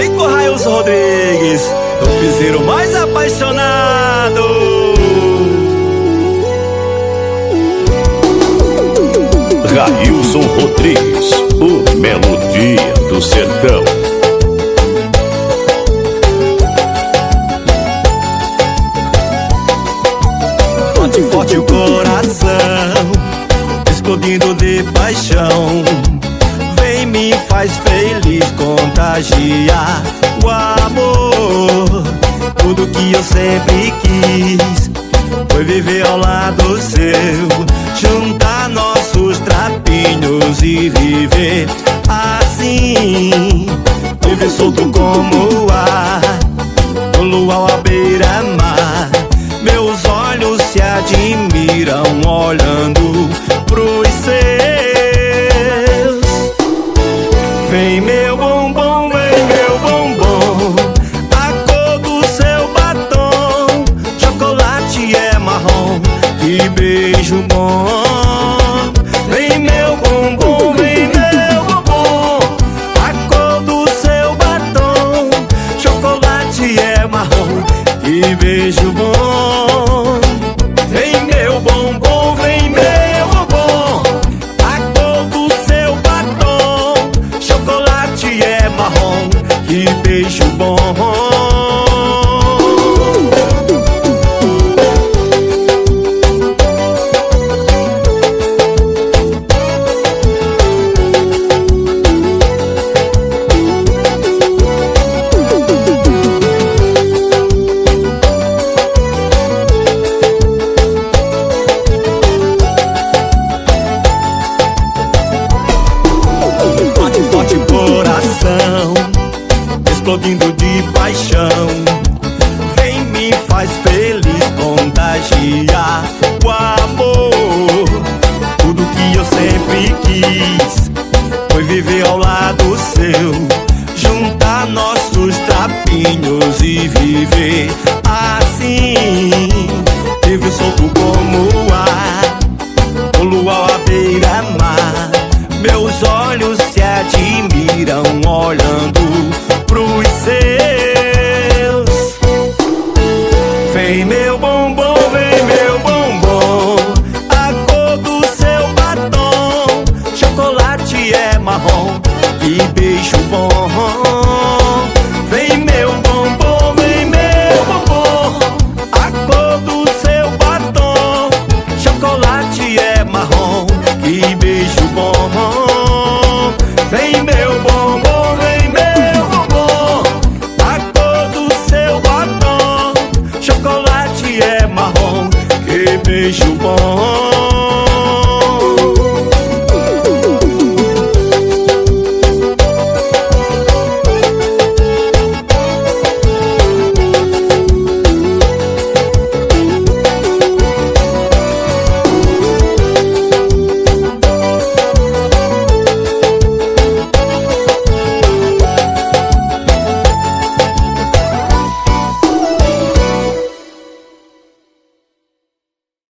Vem com Railson Rodrigues, o piseiro mais apaixonado. Railson Rodrigues, o melodia do sertão. Bate forte o coração, explodindo de paixão. Vem, me faz feliz, contagia o amor. Tudo que eu sempre quis foi viver ao lado seu, juntar nossos trapinhos e viver assim. Viver solto como o ar, no luau à beira-mar. Meus olhos se admiram olhando pros seus. Vem meu bombom, vem meu bombom, a cor do seu batom, chocolate é marrom, que beijo bom. Vem meu bombom, vem meu bombom, a cor do seu batom, chocolate é marrom, que beijo bom. Vem meu bombom, vem meu bombom, a cor do seu batom, chocolate é marrom, que beijo bom. Bate forte o coração, explodindo de paixão. Vem, me faz feliz, contagia o amor. Tudo que eu sempre quis foi viver ao lado seu, juntar nossos trapinhos e viver assim. Viver solto como o ar, no luau à beira-mar. Meus olhos se admiram olhando pros seus. Vem meu bombom, vem meu bombom, a cor do seu batom, chocolate é marrom, que beijo bom. Vem meu bombom, vem meu bombom, a cor do seu batom, chocolate é marrom, que beijo bom. Vem meu bombom, vem meu bombom, a cor do seu batom, chocolate é marrom, que beijo bom.